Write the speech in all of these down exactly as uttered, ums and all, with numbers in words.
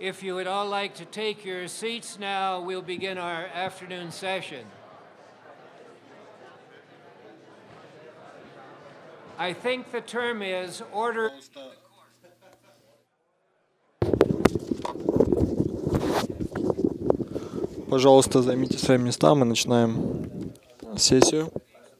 If you would all like to take your seats now, we'll begin our afternoon session. I think the term is order. Пожалуйста, займите свои места, мы начинаем сессию.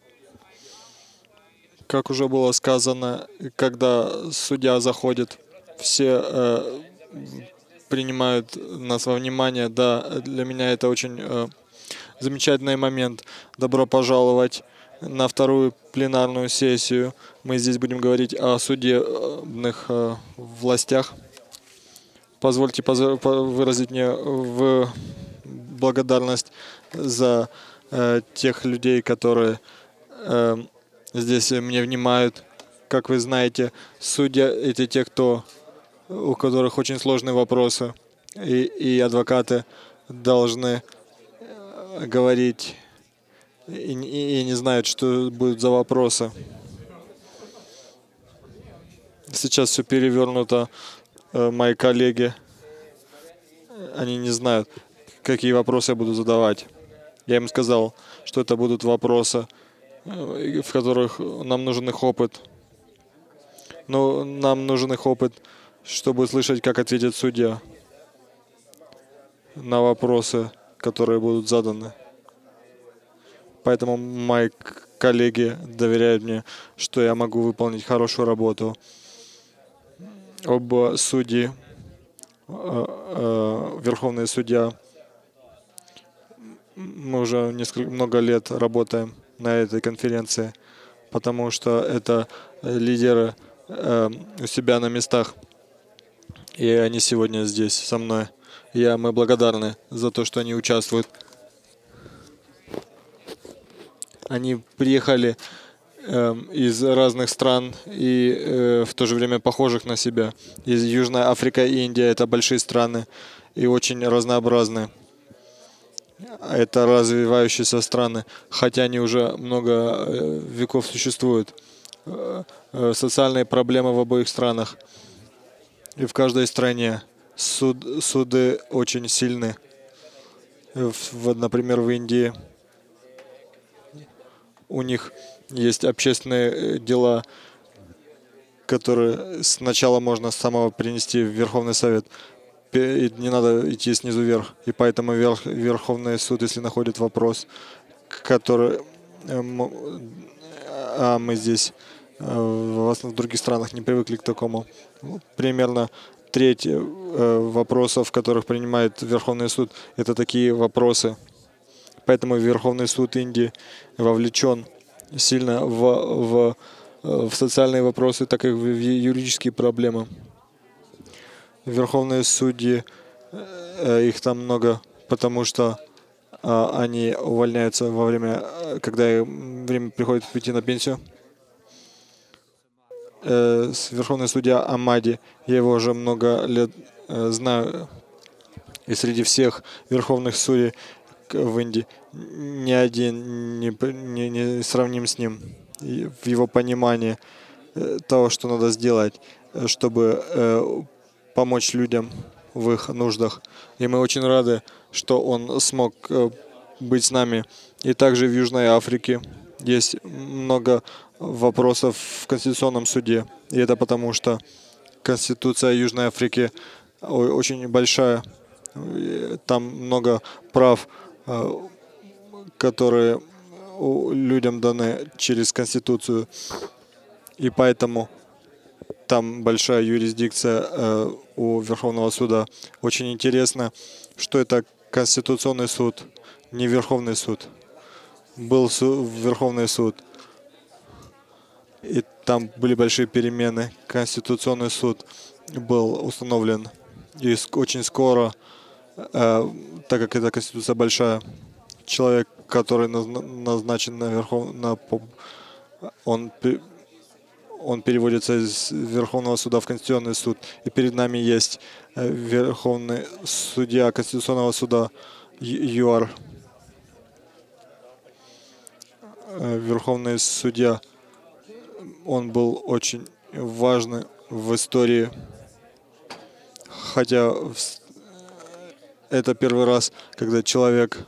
Как уже было сказано, когда судья заходит, все э, принимают нас во внимание. Да, для меня это очень э, замечательный момент. Добро пожаловать на вторую пленарную сессию. Мы здесь будем говорить о судебных э, властях. Позвольте позв- по- выразить мне в благодарность за э, тех людей, которые э, здесь мне внимают. Как вы знаете, судьи — это те, кто, у которых очень сложные вопросы, и, и адвокаты должны э, говорить и, и- и не знают, что будут за вопросы. Сейчас все перевернуто. Э, Мои коллеги, они не знают, какие вопросы я буду задавать. Я им сказал, что это будут вопросы, э, в которых нам нужен их опыт. Но нам нужен их опыт, чтобы услышать, как ответит судья на вопросы, которые будут заданы. Поэтому мои к- коллеги доверяют мне, что я могу выполнить хорошую работу. Оба судьи, э, э, верховный судья, мы уже несколько, много лет работаем на этой конференции, потому что это э, лидеры э, у себя на местах, и они сегодня здесь со мной. Я, мы благодарны за то, что они участвуют. Они приехали эм, из разных стран и э, в то же время похожих на себя. Из Южная Африка и Индия — это большие страны и очень разнообразные. Это развивающиеся страны, хотя они уже много э, веков существуют. Э, э, Социальные проблемы в обоих странах. И в каждой стране суд, суды очень сильны. Э, в- вот, например, в Индии у них есть общественные э, дела, которые сначала можно с самого принести в Верховный Совет. Пе- и не надо идти снизу вверх. И поэтому Верх- Верховный суд, если находит вопрос, к- который э, м- а мы здесь э, в основном в других странах не привыкли к такому. Ну, Примерно треть э, вопросов, которых принимает Верховный суд, это такие вопросы. Поэтому Верховный суд Индии вовлечен сильно в, в, э, в социальные вопросы, так и в юридические проблемы. Верховные судьи, э, их там много, потому что а, они увольняются во время, э, когда им время приходит прийти на пенсию. Э, с- Верховный судья Амади, я его уже много лет э, знаю, и среди всех верховных судей к- в Индии ни один не, п- не, не сравним с ним. И в его понимании э, того, что надо сделать, э, чтобы э, помочь людям в их нуждах. И мы очень рады, что он смог э, быть с нами. И также в Южной Африке есть много вопросов в Конституционном суде. И это потому, что Конституция Южной Африки о- очень большая. И там много прав, э, которые у- людям даны через Конституцию. И поэтому там большая юрисдикция э, у Верховного суда. Очень интересно, что это Конституционный суд, не Верховный суд. Был су- Верховный суд, и там были большие перемены. Конституционный суд был установлен. И ск- очень скоро, э, так как эта Конституция большая, человек, который назна- назначен на Верхов... на... по- он пе- он переводится из Верховного суда в Конституционный суд. И перед нами есть э, Верховный судья Конституционного суда Ю- ЮАР. Э, Верховный судья, он был очень важный в истории, хотя в с- это первый раз, когда человек,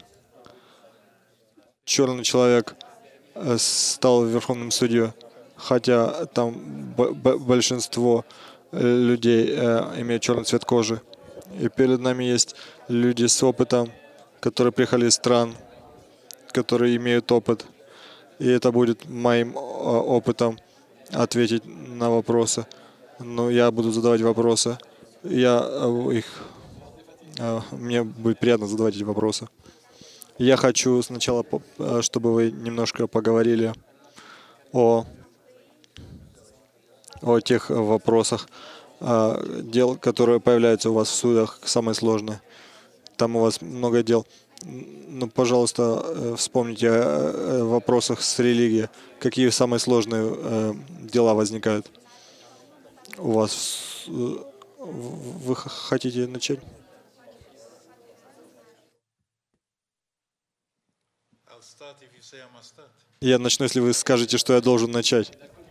черный человек, э, стал верховным судьей, хотя там б- б- большинство э, людей э, имеют черный цвет кожи. И перед нами есть люди с опытом, которые приехали из стран, которые имеют опыт. И это будет моим э, опытом ответить на вопросы. Но я буду задавать вопросы. Я э, их, э, мне будет приятно задавать эти вопросы. Я хочу сначала, по- э, чтобы вы немножко поговорили о, о тех вопросах, э, дел, которые появляются у вас в судах, самые сложные. Там у вас много дел. Ну, пожалуйста, э, вспомните о э, вопросах с религией. Какие самые сложные э, дела возникают у вас? в с- э, в- Вы х- хотите начать? I'll start if you say I must start. Я начну, если вы скажете, что я должен начать.